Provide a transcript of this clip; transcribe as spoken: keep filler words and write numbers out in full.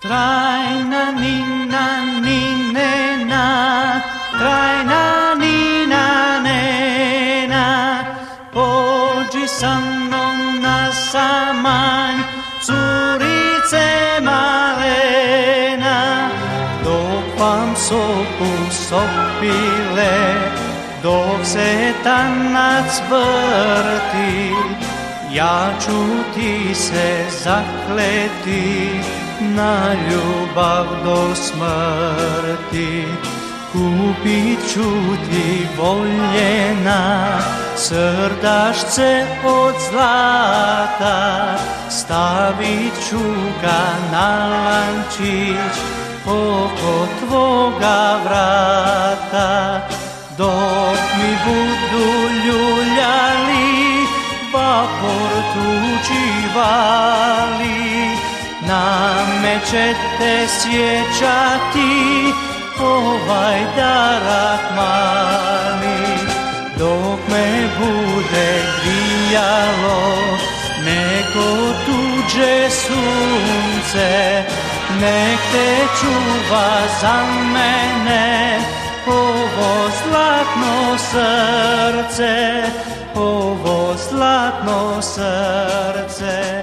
Trajna nina ninena, trajna nina nena, pođi sa mnom na samanj, curice malena. Dok vam soku sopile, dok se tanac vrti, ja ću ti se zakleti na ljubav do smrti. Kupit ću ti voljena srdašce od zlata, stavit ću ga na lančić oko tvoga vrata. Dok mi budu ljuljali, vapor tuđivali, na me ćete sjećati ovaj darak mali. Dok me bude grijalo neko tuđe sunce, nek te čuva za mene ovo zlatno srce, ovo zlatno srce.